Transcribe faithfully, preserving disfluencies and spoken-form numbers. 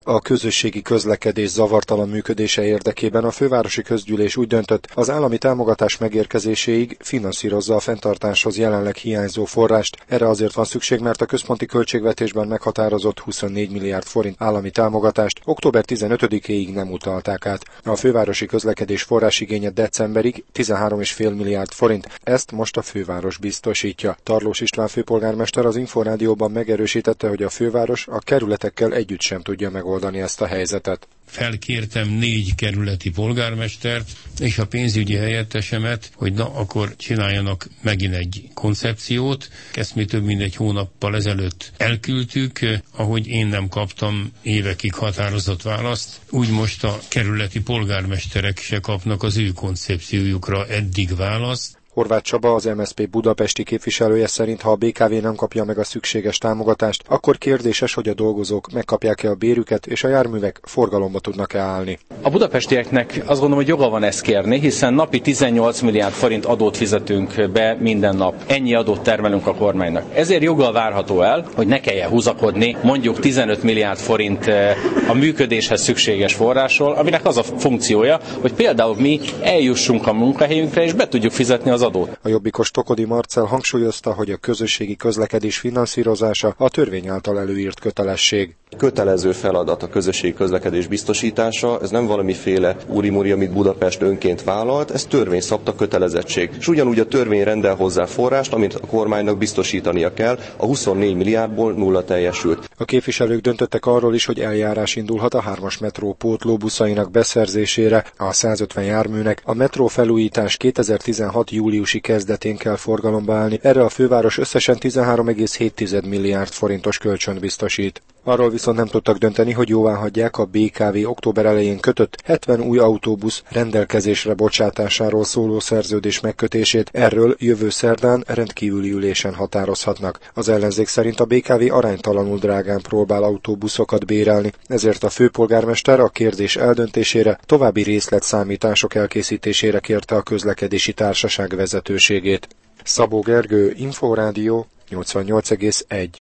A közösségi közlekedés zavartalan működése érdekében a fővárosi közgyűlés úgy döntött, az állami támogatás megérkezéséig finanszírozza a fenntartáshoz jelenleg hiányzó forrást. Erre azért van szükség, mert a központi költségvetésben meghatározott huszonnégy milliárd forint állami támogatást október tizenötödikéig nem utalták át. A fővárosi közlekedés forrásigénye decemberig tizenhárom egész öt milliárd forint. Ezt most a főváros biztosítja. Tarlós István főpolgármester az Inforádióban megerősítette, hogy a főváros a kerületekkel együtt sem tudja megoldani ezt a helyzetet. Felkértem négy kerületi polgármestert és a pénzügyi helyettesemet, hogy na, akkor csináljanak megint egy koncepciót. Ezt mi több mint egy hónappal ezelőtt elküldtük, ahogy én nem kaptam évekig határozott választ, úgy most a kerületi polgármesterek se kapnak az ő koncepciójukra eddig választ. Horváth Csaba, az em es zé pé budapesti képviselője szerint, ha a bé ká vé nem kapja meg a szükséges támogatást, akkor kérdéses, hogy a dolgozók megkapják-e a bérüket, és a járművek forgalomba tudnak-e állni. A budapestieknek azt gondolom, hogy joga van ezt kérni, hiszen napi tizennyolc milliárd forint adót fizetünk be minden nap. Ennyi adót termelünk a kormánynak. Ezért joggal várható el, hogy ne kelljen húzakodni mondjuk tizenöt milliárd forint a működéshez szükséges forrásról, aminek az a funkciója, hogy például mi eljussunk a munkahelyünkre, és be tudjuk fizetni az adót. A jobbikos Tokodi Marcell hangsúlyozta, hogy a közösségi közlekedés finanszírozása a törvény által előírt kötelesség. Kötelező feladat a közösségi közlekedés biztosítása, ez nem valamiféle úrimúri, amit Budapest önként vállalt, ez törvényszabta kötelezettség. És ugyanúgy a törvény rendel hozzá forrást, amit a kormánynak biztosítania kell, a huszonnégy milliárdból nulla teljesült. A képviselők döntöttek arról is, hogy eljárás indulhat a hármas metró pótlóbuszainak beszerzésére, a százötven járműnek. A metró felújítás kétezer-tizenhat júliusi kezdetén kell forgalomba állni, erre a főváros összesen tizenhárom egész hét milliárd forintos kölcsönt biztosít. Arról viszont nem tudtak dönteni, hogy jóváhagyják a bé ká vé október elején kötött hetven új autóbusz rendelkezésre bocsátásáról szóló szerződés megkötését. Erről jövő szerdán rendkívüli ülésen határozhatnak. Az ellenzék szerint a bé ká vé aránytalanul drágán próbál autóbuszokat bérelni, ezért a főpolgármester a kérdés eldöntésére, további részletszámítások elkészítésére kérte a közlekedési társaság vezetőségét. Szabó Gergő, Inforádió, nyolcvannyolc egész egy.